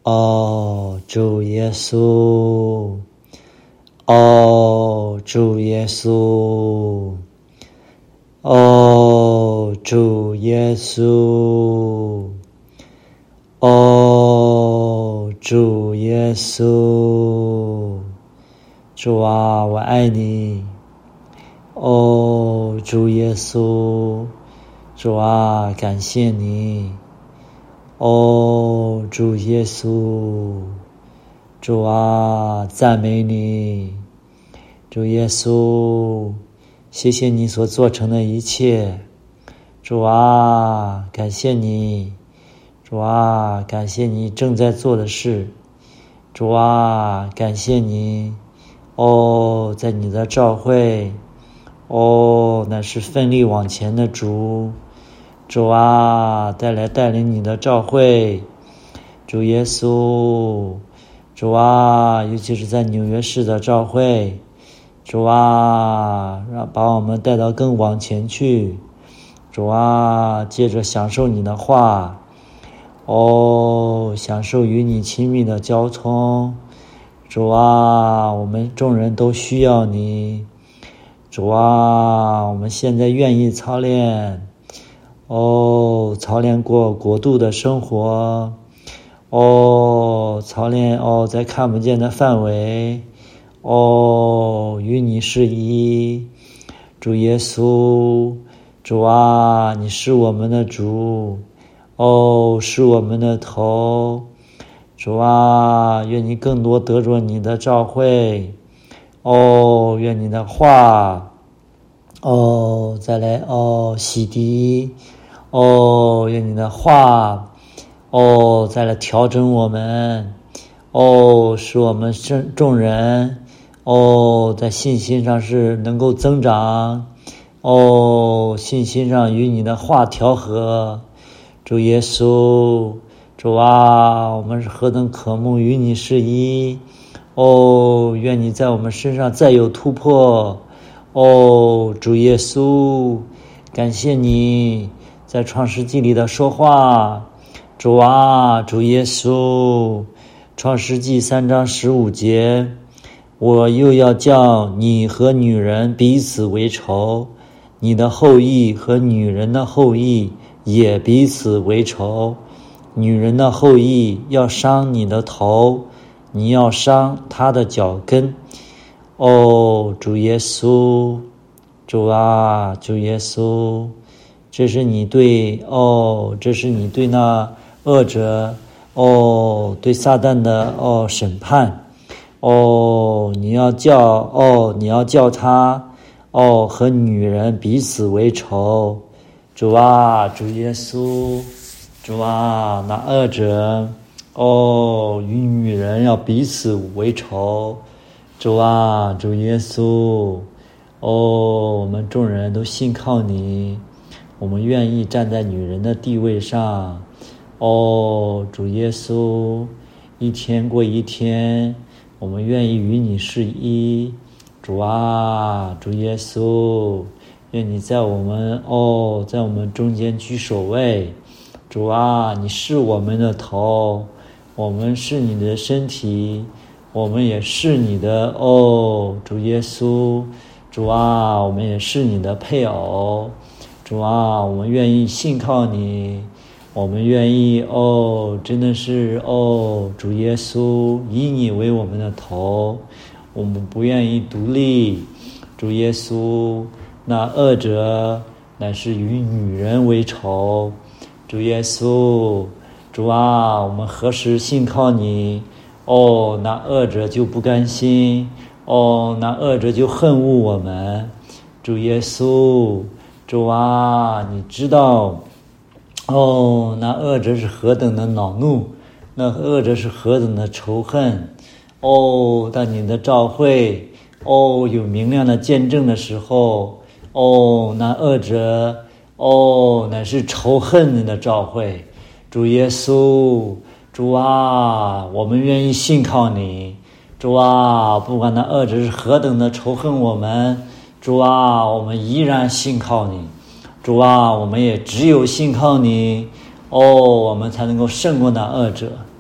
哦，主耶稣，哦，主耶稣，哦，主耶稣，哦，主耶稣，主啊，我爱你。哦，主耶稣，主啊，感谢你。哦，主耶稣，主啊，赞美你。主耶稣，谢谢你所做成的一切。主啊，感谢你。主啊，感谢你正在做的事。主啊，感谢你。哦，在你的召会，哦，那是奋力往前的主。主啊，带领你的召会。主耶稣，主啊，尤其是在纽约市的召会。主啊，把我们带到更往前去。主啊，接着享受你的话。哦，享受与你亲密的交通。主啊，我们众人都需要你。主啊，我们现在愿意操练。哦，操练过国度的生活。哦，操练在看不见的范围。哦，与你是一。主耶稣，主啊，你是我们的主。哦，是我们的头。主啊，愿你更多得着你的召会。哦，愿你的话再来洗涤。愿你的话再来调整我们。使我们众人在信心上是能够增长。信心上与你的话调和。主耶稣，主啊，我们是何等渴慕与你是一。愿你在我们身上再有突破。主耶稣，感谢你在创世纪里的说话。主啊，主耶稣，创世纪3章15节，我又要叫你和女人彼此为仇，你的后裔和女人的后裔也彼此为仇。女人的后裔要伤你的头，你要伤她的脚跟。主耶稣，主啊，主耶稣，这是你对那恶者对撒旦的审判。你要叫他和女人彼此为仇。主啊，主耶稣，主啊，那恶者与女人要彼此为仇。主啊，主耶稣，我们众人都信靠你，我们愿意站在女人的地位上。主耶稣，一天过一天，我们愿意与你是一。主啊，主耶稣，愿你在我们中间居首位。主啊，你是我们的头，我们是你的身体，我们也是你的主耶稣。主啊，我们也是你的配偶。主啊，我们愿意信靠你，我们愿意真的是主耶稣，以你为我们的头，我们不愿意独立。主耶稣，那恶者乃是与女人为仇。主耶稣，主啊，我们何时信靠你，那恶者就不甘心，那恶者就恨恶我们。主耶稣，主啊，你知道那恶者是何等的恼怒，那恶者是何等的仇恨。当你的召会有明亮的见证的时候，那恶者乃是仇恨的召会。主耶稣，主啊，我们愿意信靠你。主啊，不管那恶者是何等的仇恨我们，主啊，我们依然信靠你。主啊，我们也只有信靠你，我们才能够胜过那恶者。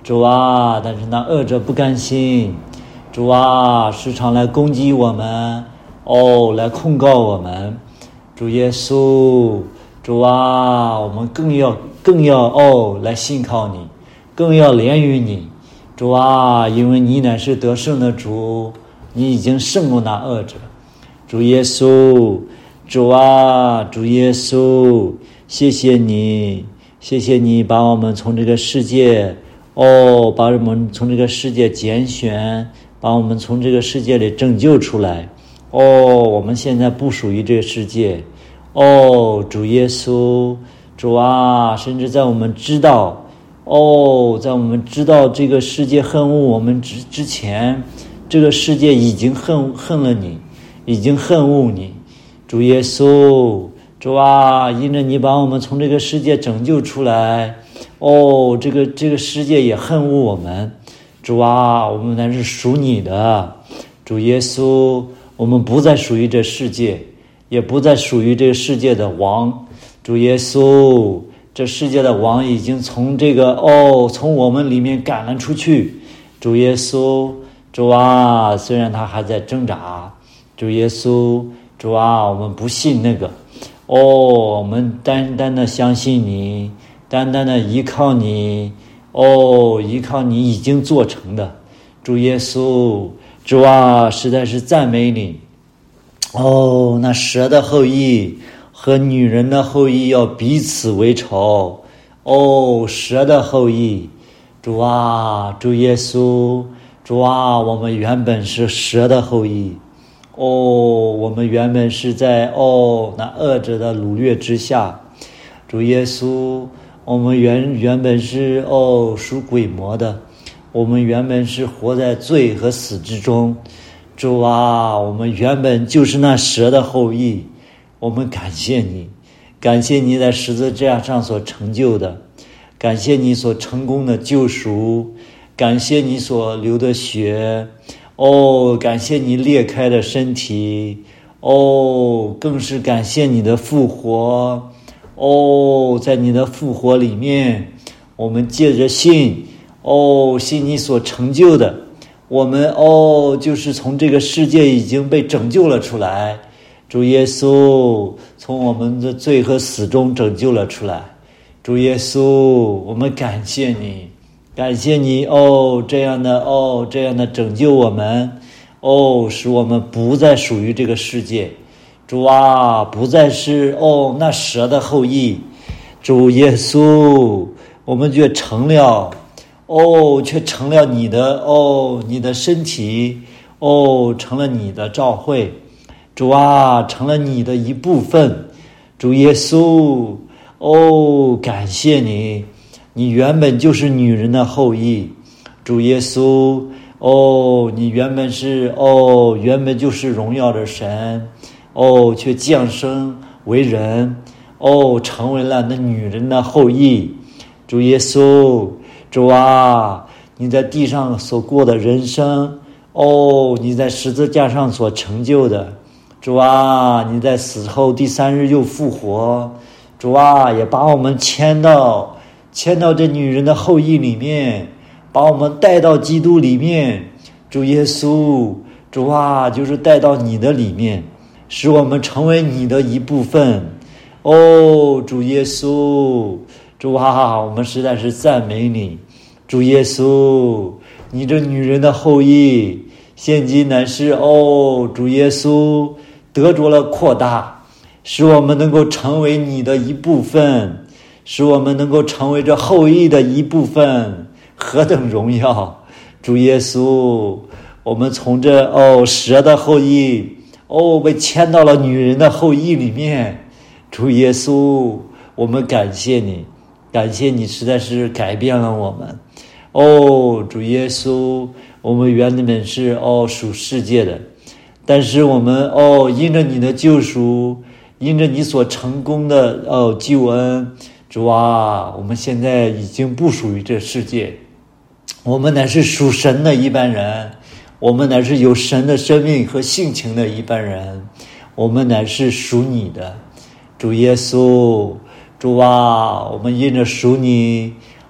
主啊，但是那恶者不甘心，主啊，时常来攻击我们，来控告我们，主耶稣，主啊，我们更要来信靠你，更要怜悯你，主啊，因为你乃是得胜的主，你已经胜过那恶者，主耶稣，主啊，主耶稣，谢谢你，谢谢你把我们从这个世界，把我们从这个世界拣选，把我们从这个世界里拯救出来，我们现在不属于这个世界，主耶稣，主啊，甚至在我们知道，在我们知道这个世界恨恶我们之前，这个世界已经恨了你，已经恨恶你，主耶稣，主啊，因着你把我们从这个世界拯救出来，这个世界也恨恶我们，主啊，我们乃是属你的，主耶稣，我们不再属于这世界，也不再属于这个世界的王，主耶稣，这世界的王已经从从我们里面赶了出去，主耶稣，主啊，虽然他还在挣扎，主耶稣，主啊，我们不信那个，我们单单的相信你，单单的依靠你，依靠你已经做成的，主耶稣，主啊，实在是赞美你，那蛇的后裔和女人的后裔要彼此为仇，蛇的后裔，主啊，主耶稣，主啊，我们原本是蛇的后裔，我们原本是在那恶者的掳掠之下，主耶稣，我们原本是属鬼魔的，我们原本是活在罪和死之中，主啊，我们原本就是那蛇的后裔，我们感谢你，感谢你在十字架上所成就的，感谢你所成功的救赎，感谢你所流的血，感谢你裂开的身体，更是感谢你的复活，在你的复活里面，我们借着信，信你所成就的，我们就是从这个世界已经被拯救了出来，主耶稣，从我们的罪和死中拯救了出来，主耶稣，我们感谢你，感谢你这样的拯救我们，使我们不再属于这个世界，主啊，不再是那蛇的后裔，主耶稣，我们却成了你的身体，成了你的召会，主啊，成了你的一部分，主耶稣，感谢你，你原本就是女人的后裔，主耶稣，你原本就是荣耀的神，却降生为人，成为了那女人的后裔，主耶稣，主啊，你在地上所过的人生，你在十字架上所成就的，主啊，你在死后第3日又复活，主啊，也把我们迁到这女人的后裔里面，把我们带到基督里面，主耶稣，主啊，就是带到你的里面，使我们成为你的一部分，主耶稣，主啊，我们实在是赞美你，主耶稣，你这女人的后裔现今乃是主耶稣得着了扩大，使我们能够成为你的一部分，使我们能够成为这后裔的一部分，何等荣耀，主耶稣，我们从这蛇的后裔被迁到了女人的后裔里面，主耶稣，我们感谢你，感谢你实在是改变了我们，主耶稣，我们原本是属世界的，但是我们因着你的救赎，因着你所成功的救恩，主啊，我们现在已经不属于这世界，我们乃是属神的一般人，我们乃是有神的生命和性情的一般人，我们乃是属你的，主耶稣，主啊，我们因着属你，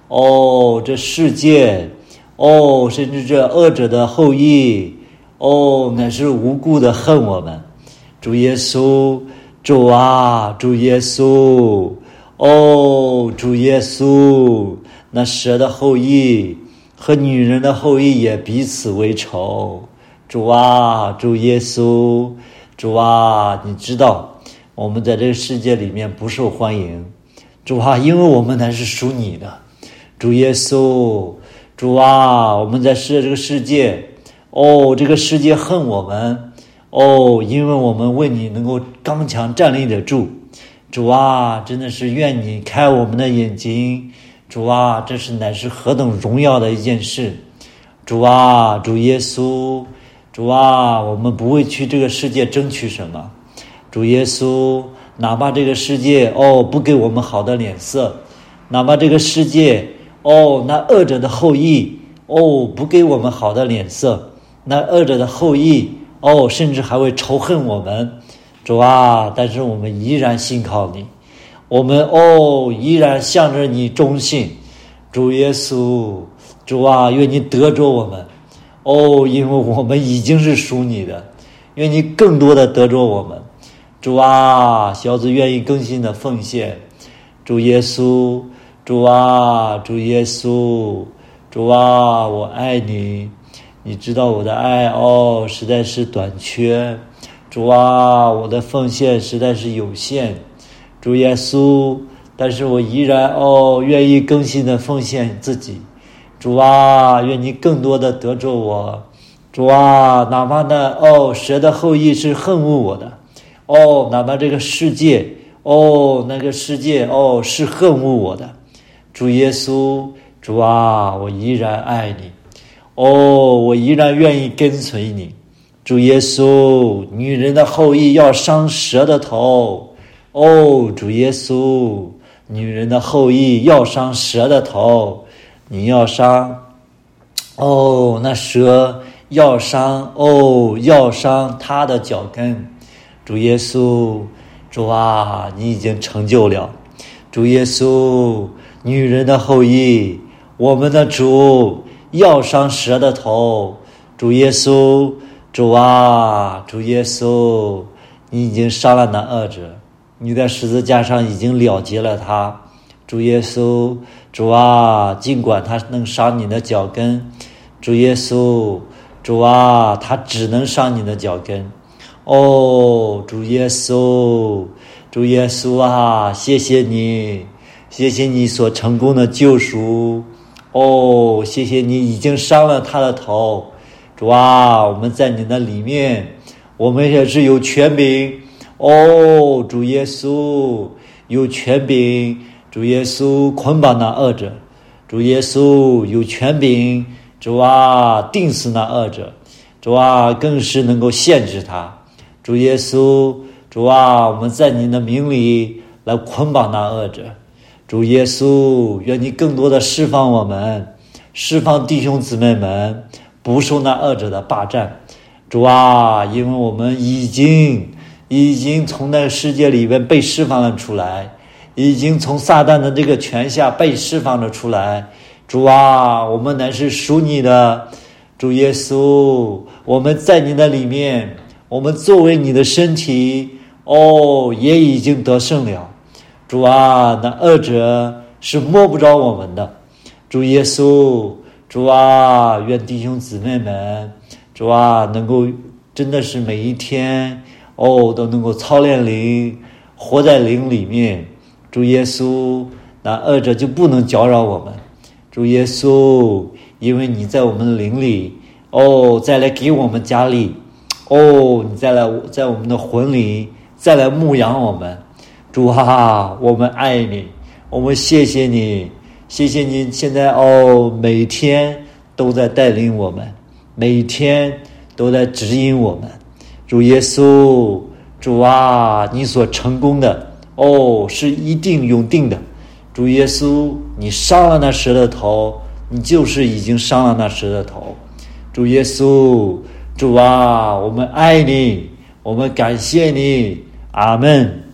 哦，这世界，哦，甚至这恶者的后裔，哦，乃是无故的恨我们。主耶稣，主啊，主耶稣，哦，主耶稣，那蛇的后裔和女人的后裔也彼此为仇。主啊，主耶稣，主啊，你知道我们在这个世界里面不受欢迎。主啊，因为我们乃是属你的。主耶稣，主啊，我们在这个世界，哦，这个世界恨我们，哦，因为我们为你能够刚强站立得住。主啊，真的是愿你开我们的眼睛。主啊，这是乃是何等荣耀的一件事。主啊，主耶稣，主啊，我们不会去这个世界争取什么。主耶稣，哪怕这个世界不给我们好的脸色，哪怕这个世界那恶者的后裔不给我们好的脸色，那恶者的后裔甚至还会仇恨我们。主啊，但是我们依然信靠你，我们依然向着你忠信。主耶稣，主啊，愿你得着我们因为我们已经是属你的，愿你更多的得着我们。主啊，小子愿意更新的奉献。主耶稣，主啊，主耶稣，主啊，我爱你，你知道我的爱实在是短缺。主啊，我的奉献实在是有限。主耶稣，但是我依然愿意更新的奉献自己。主啊，愿你更多的得着我。主啊，哪怕那蛇的后裔是恨恶我的，哪怕这个世界那个世界是恨恶我的，主耶稣，主啊，我依然爱你，我依然愿意跟随你。主耶稣，女人的后裔要伤蛇的头，主耶稣，女人的后裔要伤蛇的头，你要伤那蛇要伤要伤他的脚跟。主耶稣，主啊，你已经成就了。主耶稣，女人的后裔，我们的主要伤蛇的头。主耶稣，主啊，主耶稣，你已经杀了那恶者，你在十字架上已经了结了他。主耶稣，主啊，尽管他能伤你的脚跟，主耶稣，主啊，他只能伤你的脚跟。主耶稣，主耶稣啊，谢谢你，谢谢你所成功的救赎。谢谢你已经伤了他的头。主啊，我们在你的里面，我们也是有权柄。主耶稣，有权柄。主耶稣，捆绑那恶者。主耶稣，有权柄。主啊，定死那恶者。主啊，更是能够限制他。主耶稣，主啊，我们在你的名里来捆绑那恶者。主耶稣，愿你更多的释放我们，释放弟兄姊妹们，不受那恶者的霸占。主啊，因为我们已经从那个世界里面被释放了出来，已经从撒旦的这个权下被释放了出来。主啊，我们乃是属你的。主耶稣，我们在你的里面，我们作为你的身体也已经得胜了。主啊，那恶者是摸不着我们的。主耶稣，主啊，愿弟兄姊妹们，主啊，能够真的是每一天都能够操练灵，活在灵里面。主耶稣，那恶者就不能搅扰我们。主耶稣，因为你在我们的灵里再来给我们加力，你再来在我们的魂里再来牧养我们。主啊，我们爱你，我们谢谢你，谢谢你现在每天都在带领我们，每天都在指引我们。主耶稣，主啊，你所成功的是一定永定的。主耶稣，你伤了那蛇的头，你就是已经伤了那蛇的头。主耶稣，主啊，我们爱你，我们感谢你。阿们。